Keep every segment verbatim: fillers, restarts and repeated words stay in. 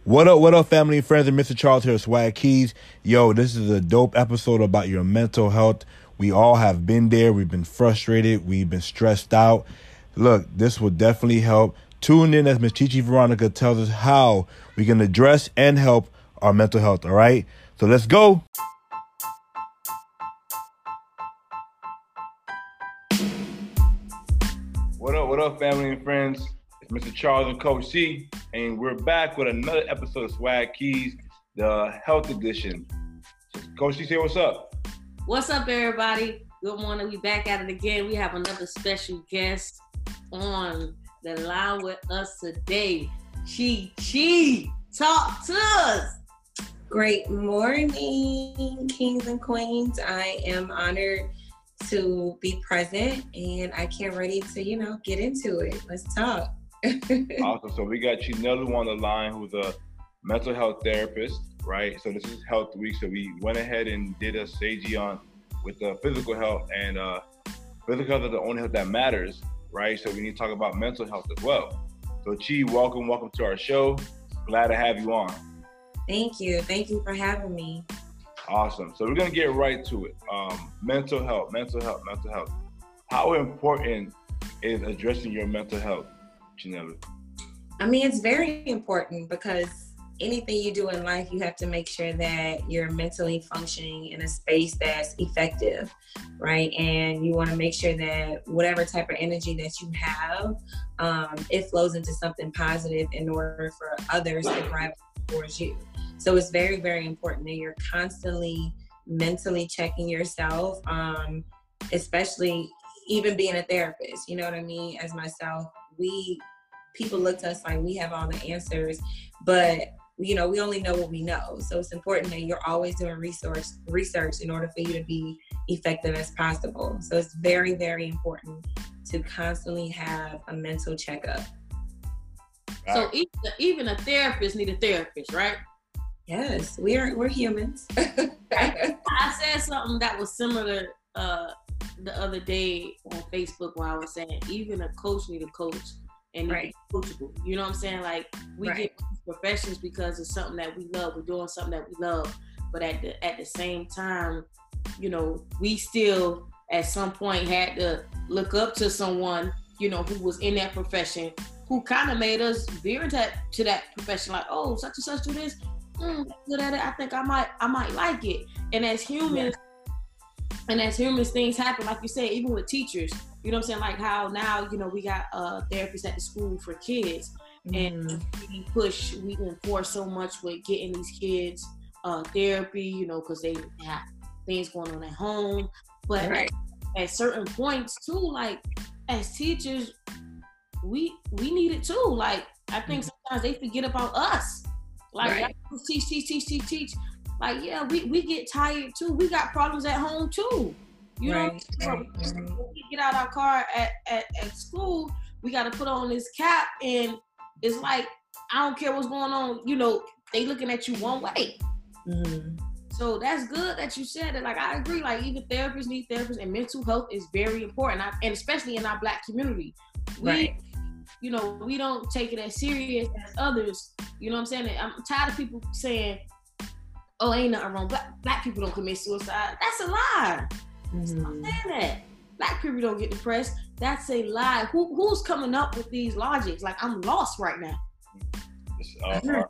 What up, what up, family and friends, and Mister Charles here, Swag Keys. Yo, this is a dope episode about your mental health. We all have been there. We've been frustrated. We've been stressed out. Look, this will definitely help. Tune in as Miss Chichi Veronica tells us how we can address and help our mental health, all right? So let's go. What up, what up, family and friends? It's Mister Charles and Coach C, and we're back with another episode of Swag Keys, the health edition. Coach C, say what's up. What's up, everybody? Good morning. We back at it again. We have another special guest on the line with us today. Chi Chi, talk to us. Great morning, kings and queens. I am honored to be present, and I can't ready to, you know, get into it. Let's talk. Awesome. So we got Chinelu on the line, who's a mental health therapist, right? So this is Health Week, so we went ahead and did a Seiji on with the physical health, and uh, physical health is the only health that matters, right? So we need to talk about mental health as well. So Chi, welcome, welcome to our show. Glad to have you on. Thank you. Thank you for having me. Awesome. So we're gonna get right to it. Um, mental health, mental health, mental health. How important is addressing your mental health, Chinelu? I mean, it's very important because anything you do in life, you have to make sure that you're mentally functioning in a space that's effective, right? And you want to make sure that whatever type of energy that you have, um, it flows into something positive in order for others to gravitate towards you. So it's very, very important that you're constantly mentally checking yourself, um, especially even being a therapist. You know what I mean? As myself, we people look to us like we have all the answers, but you know, we only know what we know. So it's important that you're always doing research, research in order for you to be effective as possible. So it's very, very important to constantly have a mental checkup. So even, even a therapist need a therapist, right? Yes, we are. We're humans. I said something that was similar uh, the other day on Facebook where I was saying even a coach need a coach and right. coachable. You know what I'm saying? Like we right. get professions because it's something that we love. We're doing something that we love, but at the at the same time, you know, we still at some point had to look up to someone, you know, who was in that profession, who kind of made us veer into that, to that profession. Like, oh, such and such do this. Mm, good at it. I think I might, I might like it. And as humans, yeah. and as humans, things happen. Like you said, even with teachers, you know what I'm saying? Like how now, you know, we got uh, therapists at the school for kids, mm. and we push, we enforce so much with getting these kids uh, therapy, you know, because they have things going on at home. But right. at, at certain points too, like as teachers, we we need it too. Like I think mm. sometimes they forget about us. Like, right. teach, teach, teach, teach, teach. Like, yeah, we, we get tired too. We got problems at home too. You right. know, right. when we get out our car at, at, at school, we got to put on this cap, and it's like, I don't care what's going on. You know, they looking at you one way. Mm-hmm. So that's good that you said it. Like, I agree. Like, even therapists need therapists, and mental health is very important, I, and especially in our Black community. We, right. You know, we don't take it as serious as others. You know what I'm saying? I'm tired of people saying, oh, ain't nothing wrong. Black, black people don't commit suicide. That's a lie. Mm-hmm. I'm saying that. Black people don't get depressed. That's a lie. Who Who's coming up with these logics? Like, I'm lost right now. Uh, our,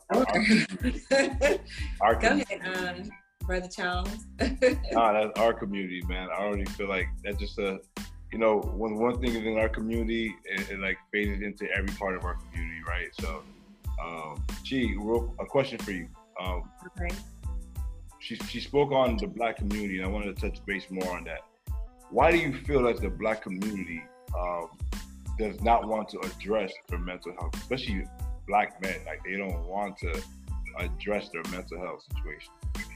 our, our Go ahead, um, Brother Charles. Nah, that's our community, man. I already feel like that's just a, you know, when one thing is in our community, it, it like phases into every part of our community, right? So, um, Chi, a question for you. Um, okay. She she spoke on the Black community, and I wanted to touch base more on that. Why do you feel like the Black community um, does not want to address their mental health, especially Black men? Like they don't want to address their mental health situation.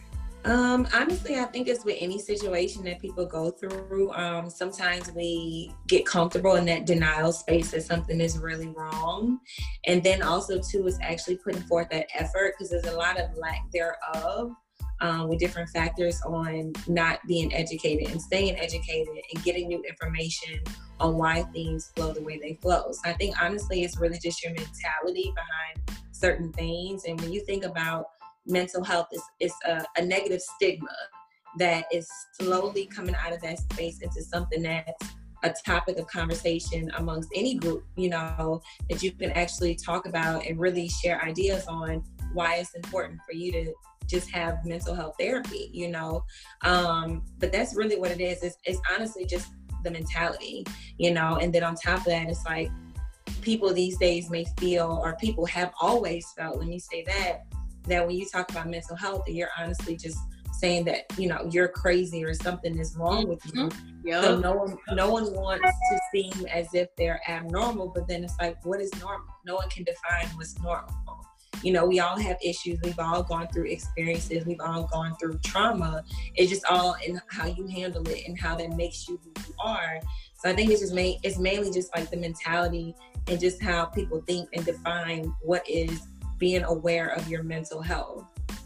Um, honestly, I think it's with any situation that people go through. Um, sometimes we get comfortable in that denial space that something is really wrong. And then also too, is actually putting forth that effort, because there's a lot of lack thereof um, with different factors on not being educated and staying educated and getting new information on why things flow the way they flow. So I think honestly, it's really just your mentality behind certain things. And when you think about mental health, it's, it's a, a negative stigma that is slowly coming out of that space into something that's a topic of conversation amongst any group, you know, that you can actually talk about and really share ideas on why it's important for you to just have mental health therapy, you know. Um, but that's really what it is. It's, it's honestly just the mentality, you know. And then on top of that, it's like people these days may feel, or people have always felt, let me say that, that when you talk about mental health, you're honestly just saying that, you know, you're crazy or something is wrong with you. Yep. So no one, no one wants to seem as if they're abnormal, but then it's like, what is normal? No one can define what's normal. You know, we all have issues. We've all gone through experiences. We've all gone through trauma. It's just all in how you handle it and how that makes you who you are. So I think it's just main, it's mainly just like the mentality and just how people think and define what is being aware of your mental health.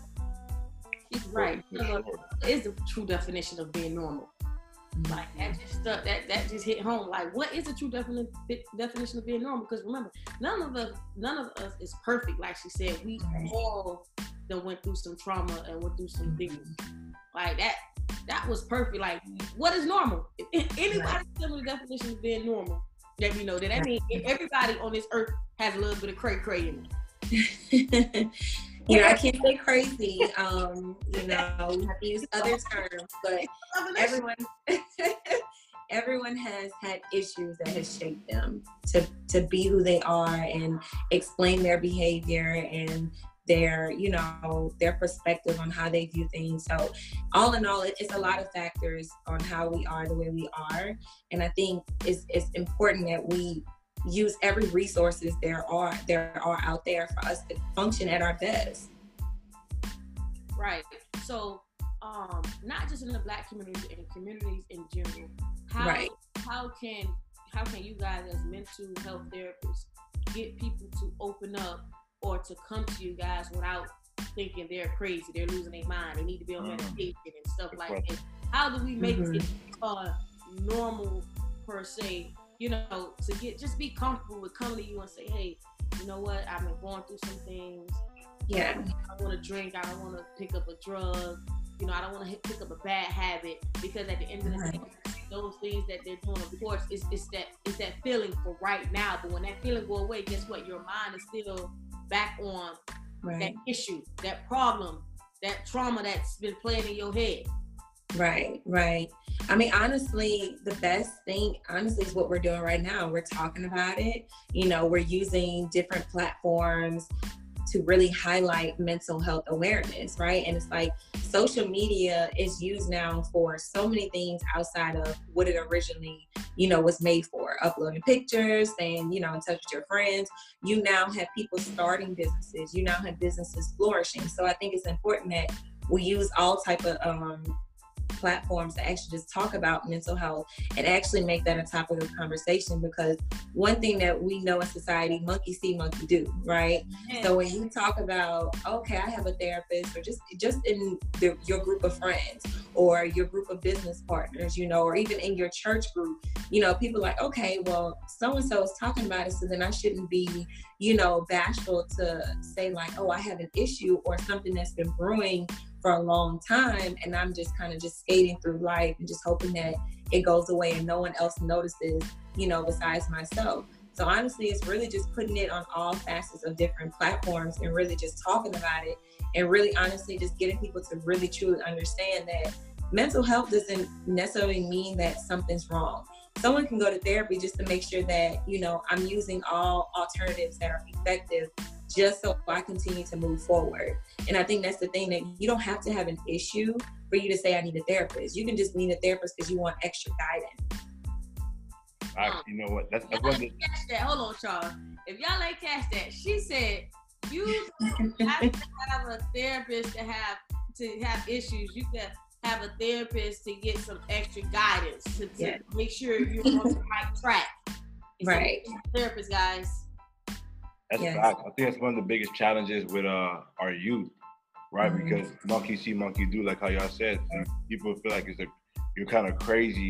Right. It's the true definition of being normal. Like that just stuck, that that just hit home. Like, what is the true defini- definition of being normal? Because remember, none of us, none of us is perfect. Like she said, we all that went through some trauma and went through some things. Like that, that was perfect. Like, what is normal? If anybody tell me the definition of being normal, let me know that. I mean, everybody on this earth has a little bit of cray cray in it. You know, I can't say crazy, um, you know, we have to use other terms, but everyone everyone has had issues that has shaped them to, to be who they are and explain their behavior and their, you know, their perspective on how they view things. So all in all, it's a lot of factors on how we are the way we are. And I think it's, it's important that we use every resources there are there are out there for us to function at our best. Right. So um not just in the Black community, in communities in general, how right. how can how can you guys as mental health therapists get people to open up or to come to you guys without thinking they're crazy, they're losing their mind, they need to be on medication and stuff like that? How do we make mm-hmm. it uh normal per se? You know, to get, just be comfortable with coming to you and say, hey, you know what, I've been going through some things. Yeah. I don't want to drink. I don't want to pick up a drug. You know, I don't want to pick up a bad habit, because at the end of the day, those things that they're doing, of course, it's, it's that it's that feeling for right now. But when that feeling go away, guess what? Your mind is still back on right. that issue, that problem, that trauma that's been playing in your head. Right, right. I mean, honestly, the best thing, honestly, is what we're doing right now. We're talking about it. You know, we're using different platforms to really highlight mental health awareness, right? And it's like social media is used now for so many things outside of what it originally, you know, was made for. Uploading pictures, staying, you know, in touch with your friends. You now have people starting businesses. You now have businesses flourishing. So I think it's important that we use all type of um, platforms to actually just talk about mental health and actually make that a topic of conversation, because one thing that we know in society, monkey see, monkey do, right? Yeah. So when you talk about, okay, I have a therapist, or just just in the, your group of friends or your group of business partners, you know, or even in your church group, you know, people are like, okay, well, so-and-so is talking about it, so then I shouldn't be, you know, bashful to say like, oh, I have an issue or something that's been brewing for a long time, and I'm just kind of just skating through life and just hoping that it goes away and no one else notices, you know, besides myself. So honestly, it's really just putting it on all facets of different platforms and really just talking about it, and really honestly just getting people to really truly understand that mental health doesn't necessarily mean that something's wrong. Someone can go to therapy just to make sure that, you know, I'm using all alternatives that are effective just so I continue to move forward. And I think that's the thing, that you don't have to have an issue for you to say I need a therapist. You can just need a therapist because you want extra guidance. I, you know what? That's, that's y'all one ain't catch that. Hold on, Charles. If y'all ain't catch that, she said you have to have a therapist to have to have issues. You can have a therapist to get some extra guidance to, to yeah. make sure you're on the right track. It's right. A therapist, guys. That's yes. a fact. I think that's one of the biggest challenges with uh, our youth, right? Mm-hmm. Because monkey see, monkey do, like how y'all said. People feel like it's a, you're kind of crazy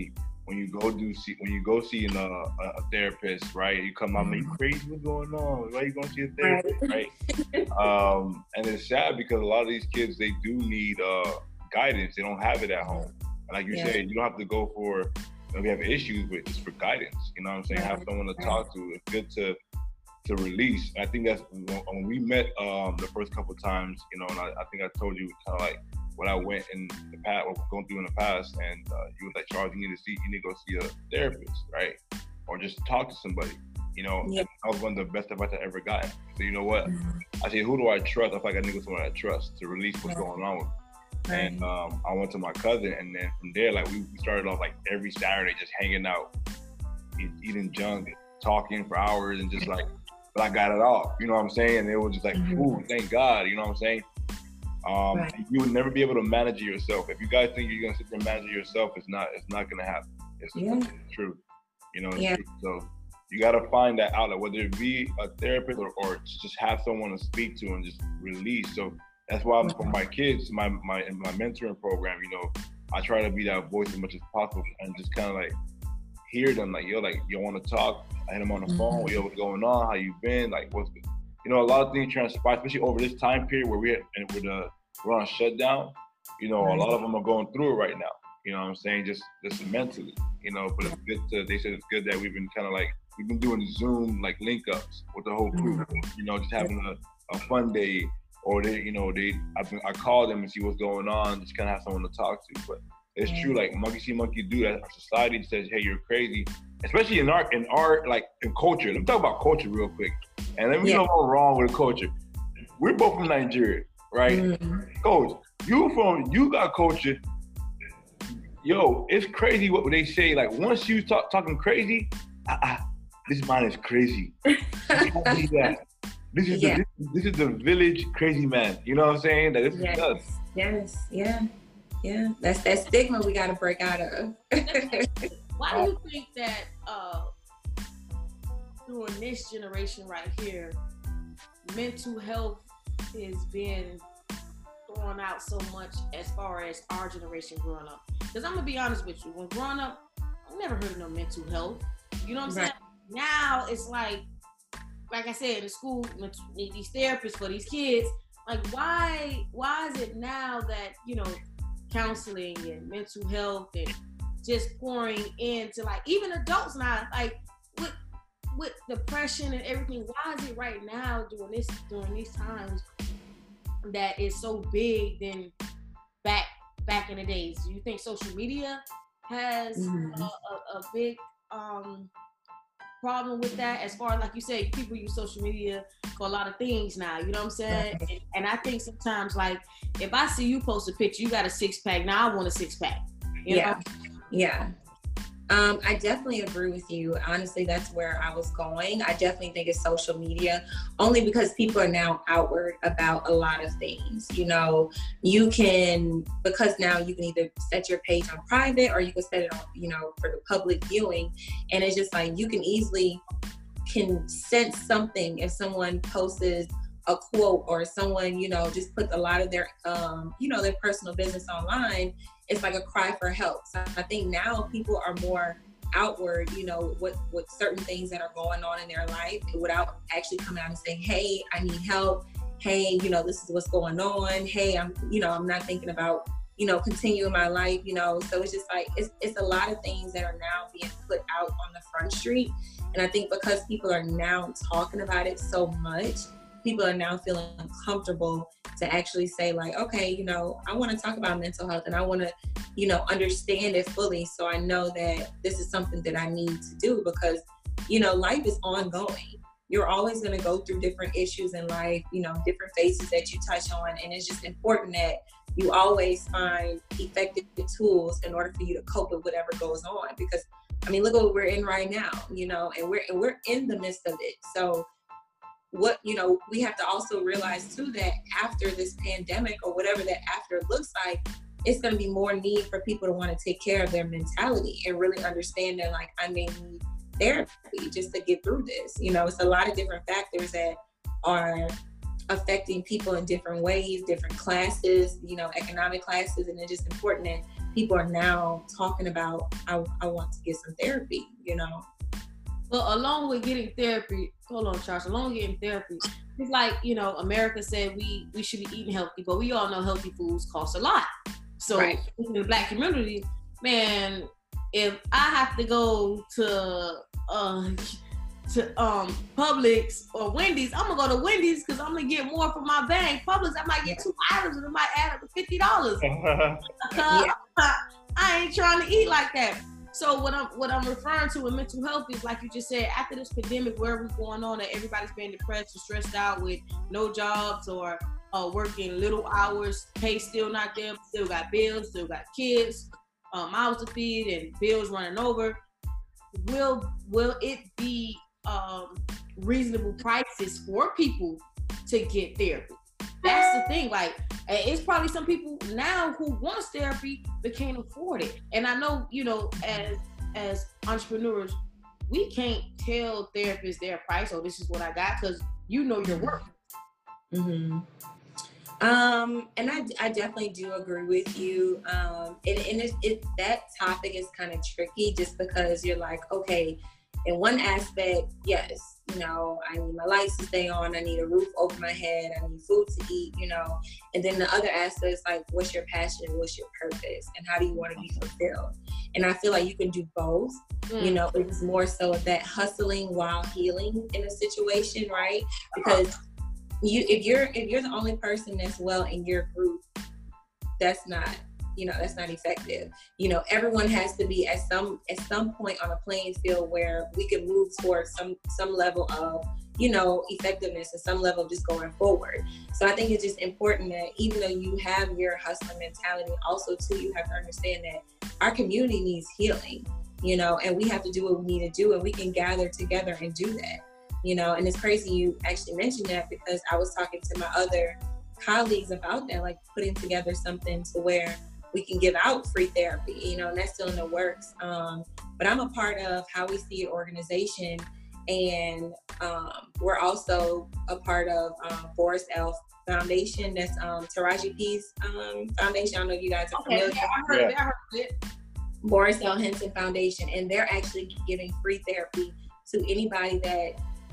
when you go do see when you go see an, uh, a therapist, right? You come out, mm-hmm. you crazy, what's going on? Why are you going to see a therapist, right? right? um, and it's sad because a lot of these kids, they do need uh, guidance. They don't have it at home. And like you yeah. said, you don't have to go for, you know, we have issues with just for guidance. You know what I'm saying? Right. Have someone to talk to. It's good to to release. And I think that's when we met um, the first couple of times, you know, and I, I think I told you kind of like what I went in the past, what going through in the past, and uh, you was like, Charles, you need to see, you need to go see a therapist, right? Or just talk to somebody, you know. Yeah. That was one of the best advice I ever got. So you know what? Mm-hmm. I said, who do I trust? I feel like I need to go someone I trust to release what's right. going on with me. Right. And um, I went to my cousin, and then from there, like we, we started off like every Saturday just hanging out, eat, eating junk, talking for hours, and just like, but I got it off. You know what I'm saying? And it was just like, mm-hmm. ooh, thank God. You know what I'm saying? Um, right. You would never be able to manage it yourself. If you guys think you're gonna sit there and manage it yourself, it's not. It's not gonna happen. It's, yeah. it's true. You know. Yeah. True. So you gotta find that outlet, whether it be a therapist or, or just have someone to speak to and just release. So that's why I'm, for my kids, my my in my mentoring program, you know, I try to be that voice as much as possible and just kind of like hear them, like yo, like you want to talk. I hit them on the mm-hmm. phone. Yo, what's going on? How you been? Like what's the You know, a lot of things transpire, especially over this time period where we had, and with uh, we're on shutdown. You know, a lot of them are going through it right now. You know what I'm saying? Just, just mentally. You know, but it's good to, they said it's good that we've been kind of like we've been doing Zoom like link ups with the whole crew. Mm-hmm. You know, just having a, a fun day, or they, you know, they I, I call them and see what's going on. Just kind of have someone to talk to. But it's mm-hmm. true, like monkey see, monkey do. That our society says, hey, you're crazy. Especially in our in our like in culture. Let me talk about culture real quick. And let me yeah. know what's wrong with the culture. We're both from Nigeria, right? Mm-hmm. Coach, you from you got culture. Yo, it's crazy what they say. Like once you talk talking crazy, ah, ah, this man is crazy. This is yeah. the, this, this is the village crazy man. You know what I'm saying? That this yes. is us. Yes, yeah, yeah. That's that stigma we got to break out of. Why do you think that uh, during this generation right here, mental health is being thrown out so much as far as our generation growing up? Because I'm going to be honest with you. When growing up, I never heard of no mental health. You know what I'm right. saying? Now it's like, like I said, in the school, these therapists for these kids, like why, why is it now that, you know, counseling and mental health and just pouring into like even adults now, like with with depression and everything, why is it right now during this during these times that is so big than back back in the days? Do you think social media has mm-hmm. a, a, a big um problem with that? As far as like you say, people use social media for a lot of things now, you know what I'm saying? And, and I think sometimes like if I see you post a picture, you got a six pack, now I want a six pack. You yeah. know? Yeah. Um, I definitely agree with you. Honestly, that's where I was going. I definitely think it's social media, only because people are now outward about a lot of things. You know, you can, because now you can either set your page on private or you can set it on, you know, for the public viewing. And it's just like, you can easily can sense something if someone posts a quote or someone, you know, just puts a lot of their, um, you know, their personal business online. It's like a cry for help. So I think now people are more outward, you know, with, with certain things that are going on in their life without actually coming out and saying, hey, I need help. Hey, you know, this is what's going on. Hey, I'm, you know, I'm not thinking about, you know, continuing my life, you know. So it's just like, it's, it's a lot of things that are now being put out on the front street. And I think because people are now talking about it so much, people are now feeling comfortable to actually say like, okay, you know, I want to talk about mental health and I want to, you know, understand it fully. So I know that this is something that I need to do because, you know, life is ongoing. You're always going to go through different issues in life, you know, different phases that you touch on. And it's just important that you always find effective tools in order for you to cope with whatever goes on. Because, I mean, look at what we're in right now, you know, and we're, and we're in the midst of it. So what, you know, we have to also realize too that after this pandemic or whatever that after looks like, it's going to be more need for people to want to take care of their mentality and really understand that like, I may need therapy just to get through this. You know, it's a lot of different factors that are affecting people in different ways, different classes, you know, economic classes. And it's just important that people are now talking about, I, I want to get some therapy, you know? Well, along with getting therapy, hold on, Charles, along with getting therapy, it's like, you know, America said we, we should be eating healthy, but we all know healthy foods cost a lot. So right. in the Black community, man, if I have to go to uh, to um Publix or Wendy's, I'm gonna go to Wendy's because I'm gonna get more for my bang. Publix, I might get two items and it might add up to fifty dollars. uh, yeah. I ain't trying to eat like that. So what I'm what I'm referring to with mental health is, like you just said, after this pandemic, wherever's going on, that everybody's being depressed and stressed out with no jobs or uh, working little hours, pay still not there, still got bills, still got kids, uh, mouths to feed, and bills running over. Will will it be um, reasonable prices for people to get therapy? That's the thing. Like, it's probably some people now who wants therapy but can't afford it. And I know, you know, as as entrepreneurs, we can't tell therapists their price, or this is what I got, because you know your work. Mm-hmm. Um, and I, I definitely do agree with you. Um, and and it, it, that topic is kind of tricky just because you're like, okay, in one aspect, yes, you know, I need my lights to stay on, I need a roof over my head, I need food to eat, you know. And then the other aspect is like, what's your passion, what's your purpose, and how do you want to be fulfilled? And I feel like you can do both. Mm. You know, it's more so that hustling while healing in a situation, right? Because you, if you're if you're the only person that's well in your group, that's not, you know, that's not effective. You know, everyone has to be at some at some point on a playing field where we can move towards some some level of, you know, effectiveness and some level of just going forward. So I think it's just important that even though you have your hustler mentality, also too, you have to understand that our community needs healing, you know, and we have to do what we need to do, and we can gather together and do that, you know. And it's crazy you actually mentioned that, because I was talking to my other colleagues about that, like putting together something to where we can give out free therapy, you know, and that's still in the works. Um, but I'm a part of How We See It organization, and um, we're also a part of um, Forrest L Foundation. That's um, Taraji P's um, foundation. I don't know if you guys are okay, familiar. Yeah, I heard yeah. it. I heard it. Boris L. Henson Foundation, and they're actually giving free therapy to anybody that,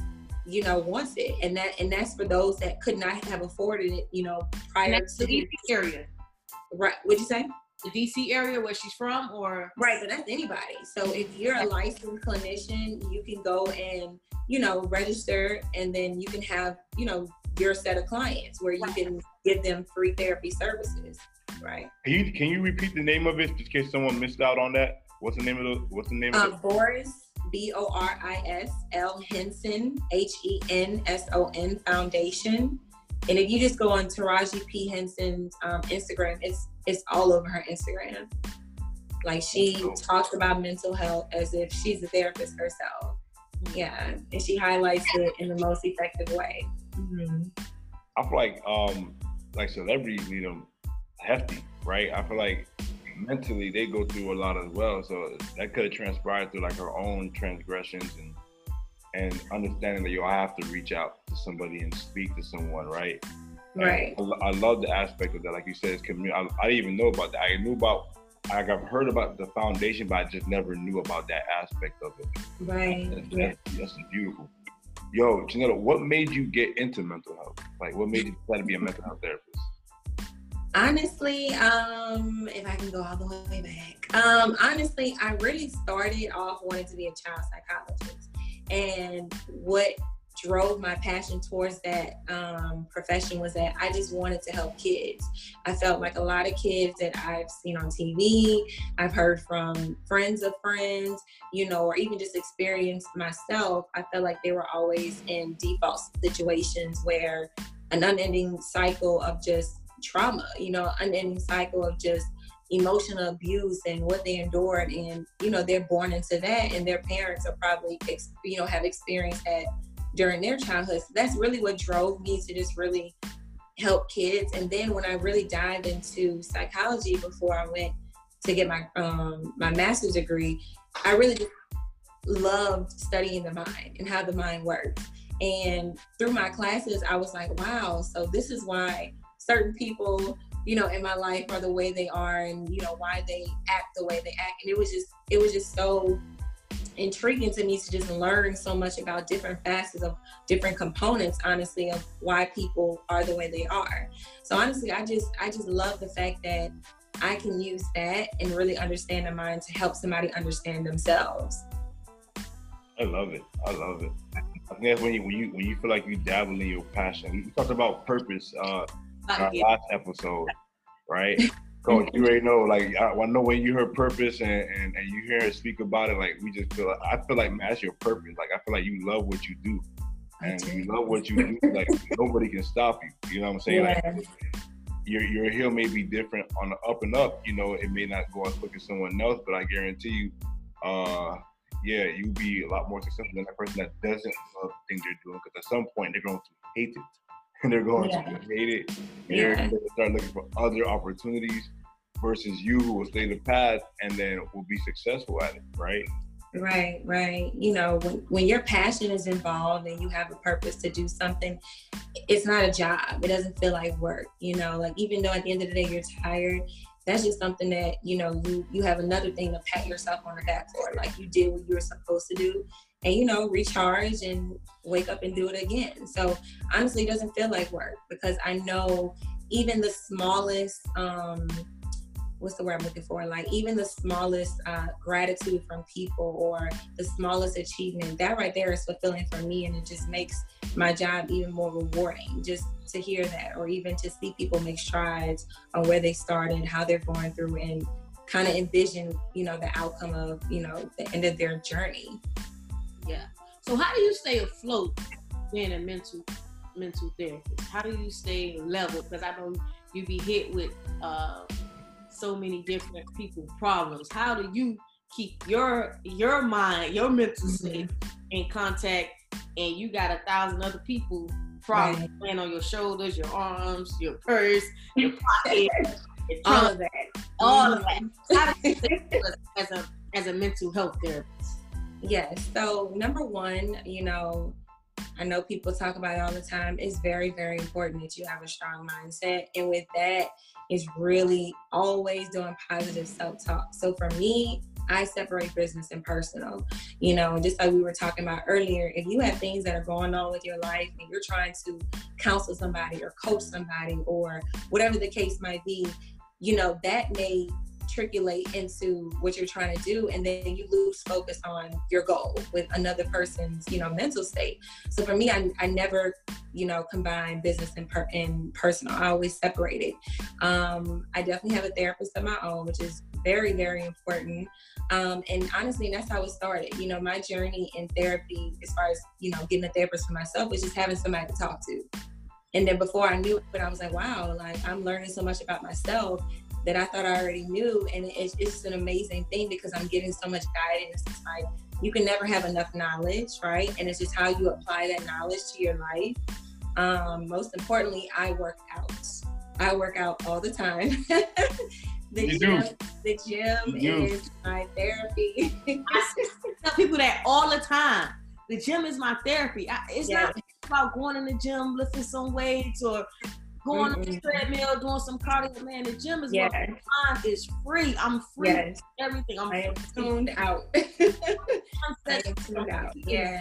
you know, wants it, and that and that's for those that could not have afforded it, you know, prior and that's to the D C area. Right. What'd you say? The D C area where she's from, or? Right, but that's anybody. So if you're a licensed clinician, you can go and, you know, register, and then you can have, you know, your set of clients where you right. can give them free therapy services. Right. Can you can you repeat the name of it just in case someone missed out on that? What's the name of the What's the name um, of it? Boris, B O R I S L Henson, H E N S O N Foundation. And if you just go on Taraji P. Henson's um, Instagram, it's it's all over her Instagram. Like, she cool. talks about mental health as if she's a therapist herself. Yeah, and she highlights it in the most effective way. Mm-hmm. I feel like um, like celebrities need them hefty, right? I feel like mentally they go through a lot as well. So that could have transpired through like her own transgressions and and understanding that, yo, I have to reach out to somebody and speak to someone, right? Right. I, I love the aspect of that. Like you said, it's community. I, I didn't even know about that. I knew about, like, I've heard about the foundation, but I just never knew about that aspect of it. Right. That's, yeah. that's, that's beautiful. Yo, Janetta, what made you get into mental health? Like, what made you decide to be a mental health therapist? Honestly, um, if I can go all the way back, um, honestly, I really started off wanting to be a child psychologist. And what drove my passion towards that um, profession was that I just wanted to help kids. I felt like a lot of kids that I've seen on T V, I've heard from friends of friends, you know, or even just experienced myself, I felt like they were always in default situations where an unending cycle of just trauma, you know, unending cycle of just emotional abuse and what they endured. And, you know, they're born into that, and their parents are probably, you know, have experienced that during their childhood. So that's really what drove me to just really help kids. And then when I really dived into psychology before I went to get my um, my master's degree, I really just loved studying the mind and how the mind works. And through my classes, I was like, wow, so this is why certain people you know, in my life are the way they are, and, you know, why they act the way they act. And it was just, it was just so intriguing to me to just learn so much about different facets of different components, honestly, of why people are the way they are. So honestly, I just, I just love the fact that I can use that and really understand the mind to help somebody understand themselves. I love it. I love it. I think that's when you when you when you feel like you dabble in your passion. We talked about purpose uh in our last episode, right? Coach, you already know, like I, I know when you heard purpose and, and, and you hear her speak about it, like we just feel like, I feel like, man, that's your purpose. Like I feel like you love what you do. And when you love what you do, like nobody can stop you. You know what I'm saying? Yeah. Like your your hill may be different on the up and up, you know, it may not go as quick as someone else, but I guarantee you, uh yeah, you'll be a lot more successful than that person that doesn't love the thing they're doing, because at some point they're going to hate it. And they're going yeah. to hate it. And yeah. they're going to start looking for other opportunities versus you who will stay the path and then will be successful at it, right? Right, right. You know, when, when your passion is involved and you have a purpose to do something, it's not a job. It doesn't feel like work, you know, like even though at the end of the day you're tired, that's just something that, you know, you, you have another thing to pat yourself on the back for. Like you did what you were supposed to do and, you know, recharge and wake up and do it again. So honestly, it doesn't feel like work because I know even the smallest, um, what's the word I'm looking for? Like even the smallest uh, gratitude from people or the smallest achievement, that right there is fulfilling for me. And it just makes my job even more rewarding just to hear that, or even to see people make strides on where they started, how they're going through, and kind of envision, you know, the outcome of, you know, the end of their journey. Yeah. So how do you stay afloat being a mental mental therapist? How do you stay level? Because I know you be hit with uh, so many different people problems. How do you keep your your mind, your mental state in contact, and you got a thousand other people problems right. laying on your shoulders, your arms, your purse, your pocket, your all of that, all of that. How do you stay as a as a mental health therapist? Yes. So number one, you know, I know people talk about it all the time. It's very, very important that you have a strong mindset. And with that, it's really always doing positive self-talk. So for me, I separate business and personal, you know, and just like we were talking about earlier, if you have things that are going on with your life and you're trying to counsel somebody or coach somebody or whatever the case might be, you know, that may triculate into what you're trying to do, and then you lose focus on your goal with another person's, you know, mental state. So for me, I, I never, you know, combine business and, per- and personal. I always separate it. Um, I definitely have a therapist of my own, which is very, very important. Um, and honestly, that's how it started. You know, my journey in therapy, as far as, you know, getting a therapist for myself, was just having somebody to talk to. And then before I knew it, I was like, wow, like I'm learning so much about myself that I thought I already knew. And it's, it's an amazing thing because I'm getting so much guidance. It's like, you can never have enough knowledge, right? And it's just how you apply that knowledge to your life. Um, most importantly, I work out. I work out all the time. the, you gym, do. the gym you is my therapy. I tell people that all the time. The gym is my therapy. I, it's yeah. not about going in the gym, lifting some weights, or going mm-hmm. on the treadmill, doing some cardio. Man, the gym is yes. what my mind is free. I'm free. Yes. Everything. I'm I am tuned out. I'm I am tuned out. Yeah.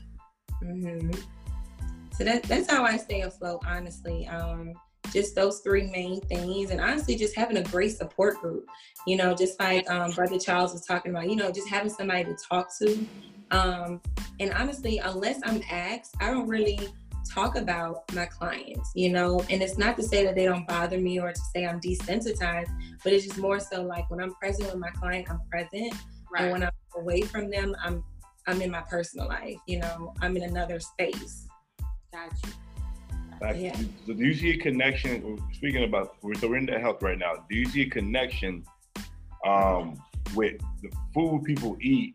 Mm-hmm. So that, that's how I stay afloat, honestly. Um, just those three main things, and honestly, just having a great support group. You know, just like um, Brother Charles was talking about. You know, just having somebody to talk to. Um, and honestly, unless I'm asked, I don't really talk about my clients, you know, and it's not to say that they don't bother me or to say I'm desensitized, but it's just more so like when I'm present with my client, I'm present. Right. And when I'm away from them, I'm I'm in my personal life, you know, I'm in another space. Got you. Like, yeah. So do you see a connection, speaking about, so we're in the health right now, do you see a connection um, with the food people eat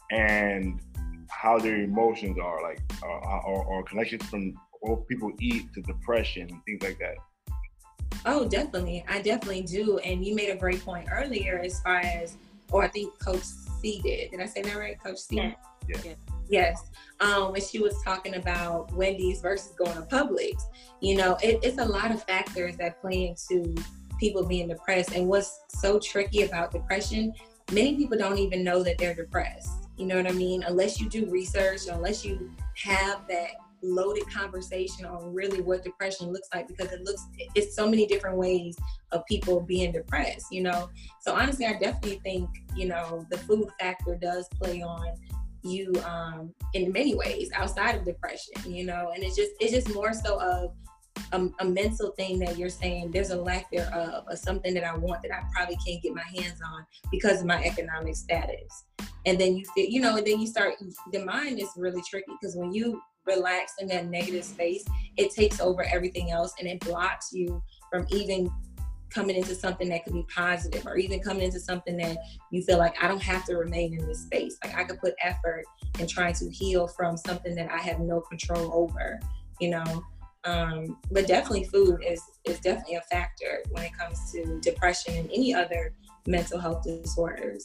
and how their emotions are, like, uh, or, or connections from what people eat to depression and things like that? Oh, definitely. I definitely do. And you made a great point earlier as far as, or I think Coach C did. Did I say that right, Coach C? Yeah. Yeah. Yes. Um, when she was talking about Wendy's versus going to Publix, you know, it, it's a lot of factors that play into people being depressed. And what's so tricky about depression, many people don't even know that they're depressed. You know what I mean? Unless you do research, unless you have that loaded conversation on really what depression looks like, because it looks, it's so many different ways of people being depressed, you know? So honestly, I definitely think, you know, the food factor does play on you um, in many ways outside of depression, you know? And it's just, it's just more so of a, a mental thing that you're saying there's a lack thereof, or something that I want that I probably can't get my hands on because of my economic status. And then you feel, you know, and then you start, the mind is really tricky, because when you relax in that negative space, it takes over everything else, and it blocks you from even coming into something that could be positive, or even coming into something that you feel like, I don't have to remain in this space. Like, I could put effort in trying to heal from something that I have no control over, you know? Um, but definitely food is, is definitely a factor when it comes to depression and any other mental health disorders.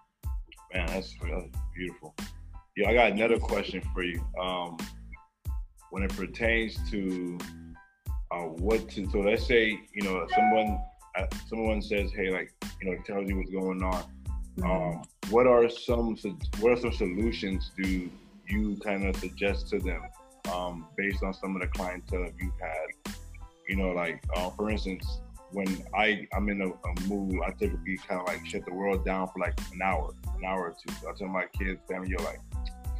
Man, that's, that's beautiful. Yeah, I got another question for you. Um, when it pertains to uh, what to, so let's say, you know, someone uh, someone says, hey, like, you know, tells you what's going on. Mm-hmm. Um, what are some what are some solutions do you kind of suggest to them um, based on some of the clientele you've had? You know, like uh, for instance, when I I'm in a, a mood, I typically kind of like shut the world down for like an hour, an hour or two. So I tell my kids, family, you're like,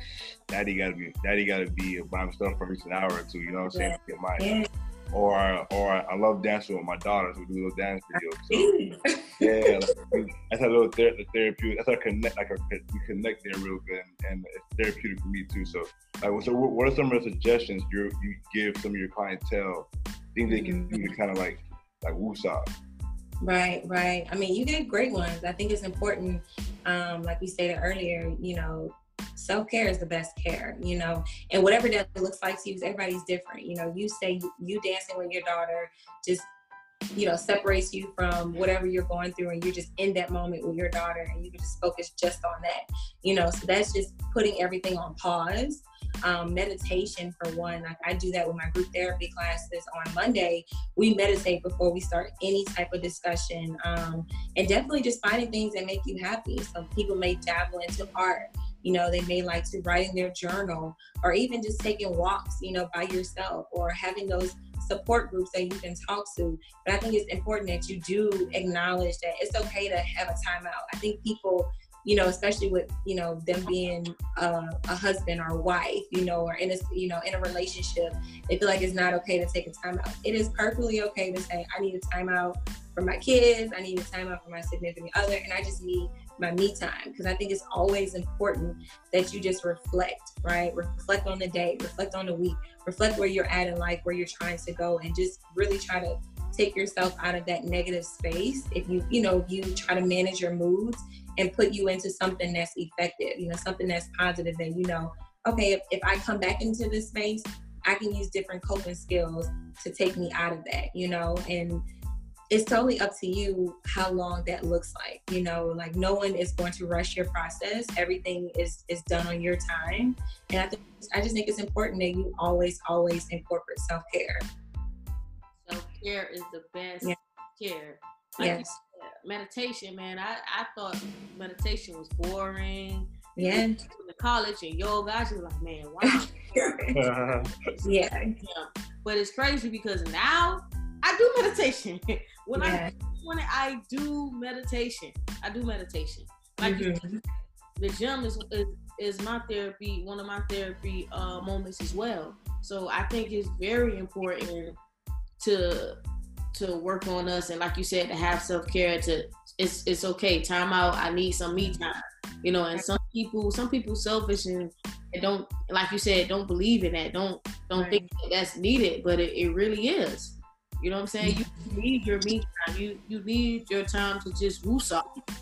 Daddy gotta be, Daddy gotta be by himself for at least an hour or two. You know what I'm saying? Yeah. Get my, Yeah. Or, or I love dancing with my daughters. We do little dance videos. So, yeah, like, that's a little ther- therapeutic. That's our connect, like our, we connect there real good, and, and it's therapeutic for me too. So, like, so what are some of the suggestions you you give some of your clientele, things they can do to kind of like, like woosah? Right, right. I mean, you get great ones. I think it's important, um, like we stated earlier, you know, self-care is the best care, you know, and whatever that looks like to you, everybody's different. You know, you say you dancing with your daughter just, you know, separates you from whatever you're going through, and you're just in that moment with your daughter, and you can just focus just on that, you know, so that's just putting everything on pause. Um, meditation for one, like I do that with my group therapy classes on Monday. We meditate before we start any type of discussion, um, and definitely just finding things that make you happy. Some people may dabble into art. You know, they may like to write in their journal, or even just taking walks, you know, by yourself, or having those support groups that you can talk to. But I think it's important that you do acknowledge that it's okay to have a timeout. I think people, you know, especially with, you know, them being uh, a husband or wife, you know, or in a, you know, in a relationship, they feel like it's not okay to take a timeout. It is perfectly okay to say, I need a timeout for my kids, I need a timeout for my significant other, and I just need my me time. Because I think it's always important that you just reflect, right? Reflect on the day, reflect on the week, reflect where you're at in life, where you're trying to go, and just really try to take yourself out of that negative space. If you, you know, you try to manage your moods and put you into something that's effective, you know, something that's positive, that, you know, okay, if, if I come back into this space, I can use different coping skills to take me out of that, you know, and it's totally up to you how long that looks like, you know, like no one is going to rush your process. Everything is, is done on your time. And I think, I just think it's important that you always, always incorporate self-care. Self-care is the best yeah. care. Like yes. Meditation, man. I, I thought meditation was boring. Yeah. In college and yoga, I was like, man, wow. yeah. yeah. But it's crazy because now I do meditation. when yeah. I when I do meditation, I do meditation. Like mm-hmm. the gym is, is is my therapy, one of my therapy uh, moments as well. So I think it's very important to to work on us, and like you said, to have self-care. To it's it's okay. Time out. I need some me time. You know, and some people some people selfish and they don't, like you said, don't believe in that. Don't don't right. think that that's needed, but it, it really is. You know what I'm saying? You need your me time. You you need your time to just woosah.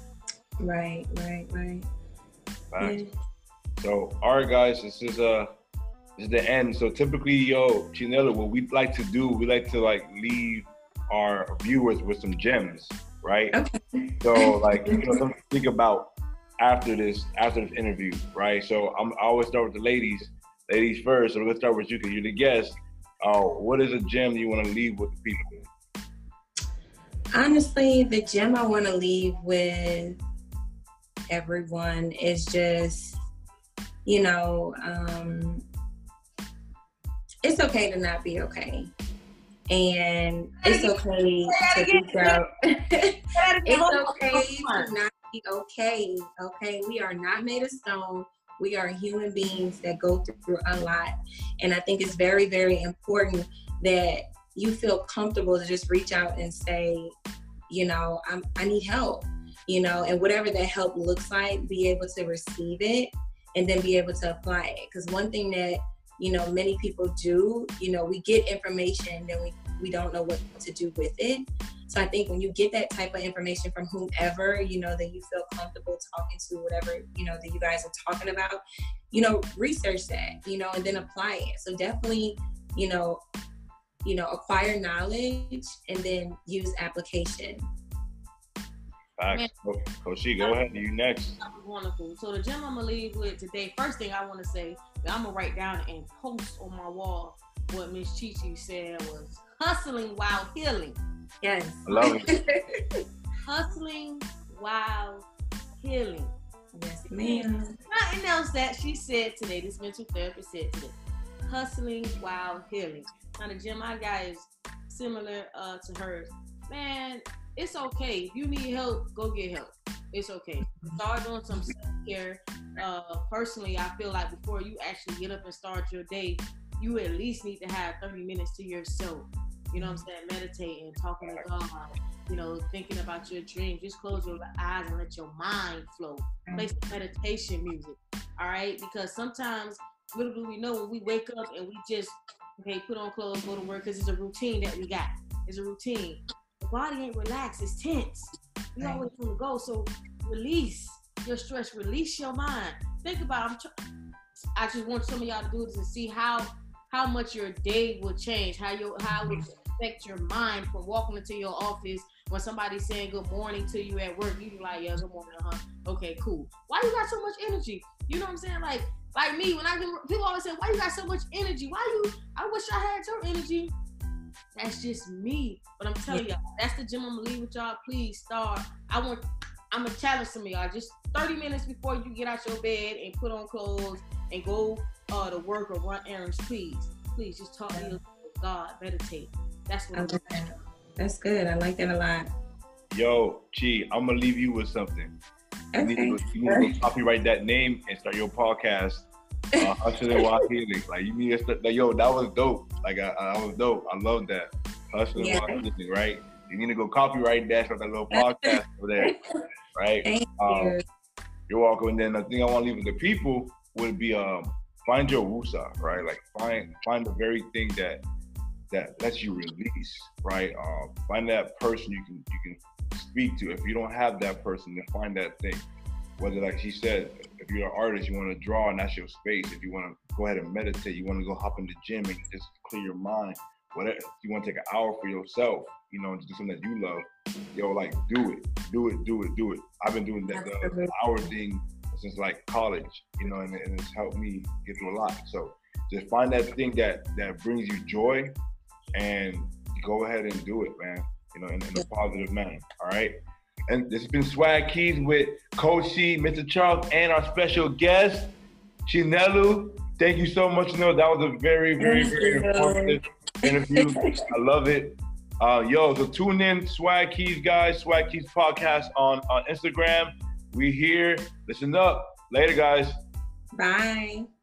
Right, right, right. Right. Yeah. So, all right, guys, this is uh this is the end. So typically, yo, Chinelo, what we like to do, we like to like leave our viewers with some gems, right? Okay. So, like, you know, something to think about after this after this interview, right? So, I'm I always start with the ladies, ladies first. So let's start with you because you're the guest. Uh, what is a gem you want to leave with the people? Honestly, the gem I want to leave with everyone is just, you know, um, it's okay to not be okay. And it's okay to reach out. It's okay to not be okay. Okay, we are not made of stone. We are human beings that go through a lot. And I think it's very, very important that you feel comfortable to just reach out and say, you know, I'm, I need help, you know, and whatever that help looks like, be able to receive it and then be able to apply it. Because one thing that, you know, many people do, you know, we get information, then we, we don't know what to do with it. So I think when you get that type of information from whomever, you know, that you feel comfortable talking to, whatever, you know, that you guys are talking about, you know, research that, you know, and then apply it. So definitely, you know, you know, acquire knowledge and then use application. Facts. Coach She, go ahead. You next. That was wonderful. So the gem I'm gonna leave with today. First thing I want to say, that I'm gonna write down and post on my wall what Miss Chi Chi said was hustling while healing. Yes. I love it. Hustling while healing. Yes, ma'am. Nothing else that she said today. This mental therapist said today. Hustling while healing. Now the gem I got is similar uh, to hers. Man, it's okay. If you need help, go get help. It's okay. Start doing some self-care. Uh, personally, I feel like before you actually get up and start your day, you at least need to have thirty minutes to yourself. You know what I'm saying? Meditating, talking to God, you know, thinking about your dreams. Just close your eyes and let your mind flow. Play some meditation music, all right? Because sometimes, little do we know, when we wake up and we just, okay, put on clothes, go to work, because it's a routine that we got. It's a routine. The body ain't relaxed. It's tense. We Right. always want to go. So release your stress. Release your mind. Think about, I'm tr- I just want some of y'all to do this and see how how much your day will change, how your how it would affect your mind from walking into your office when somebody's saying good morning to you at work. You be like, yeah, good morning, huh? Okay, cool. Why you got so much energy? You know what I'm saying? Like, like me, when I get, people always say, why you got so much energy? Why you, I wish I had your energy. That's just me. But I'm telling y'all, that's the gym I'm gonna leave with y'all. Please start. I want, I'm gonna challenge some of y'all. Just thirty minutes before you get out your bed and put on clothes and go uh, to work or run errands, please. Please just talk to God, meditate. That's what I'm doing. That's good. I like that a lot. Yo, Chi, I'm gonna leave you with something. You Okay. need to, you need to copyright that name and start your podcast. Uh, Hustling while healing. Like you need to start, like, yo, that was dope. Like I, I was dope. I love that. Hustling Yeah. while healing, right? You need to go copyright that, start that little podcast over there, right? Thank Um, you. You're welcome. And then the thing I want to leave with the people would be um find your wusa, right? Like find find the very thing that that lets you release, right? Um, find that person you can you can speak to. If you don't have that person, then find that thing. Whether, like she said, if you're an artist, you want to draw and that's your space. If you want to go ahead and meditate, you want to go hop in the gym and just clear your mind. Whatever, you want to take an hour for yourself, you know, and do something that you love. Yo, like do it, do it, do it, do it. I've been doing that the, the hour thing since like college, you know, and, and it's helped me get through a lot. So just find that thing that that brings you joy, and go ahead and do it, man. You know, in, in a positive manner. All right. And this has been Swag Keys with Coach She, Mister Charles, and our special guest, Chinelu. Thank you so much. You know, that was a very, very, Thank very you. informative interview. I love it. Uh, yo, so tune in, Swag Keys, guys. Swag Keys podcast on, on Instagram. We here. Listen up. Later, guys. Bye.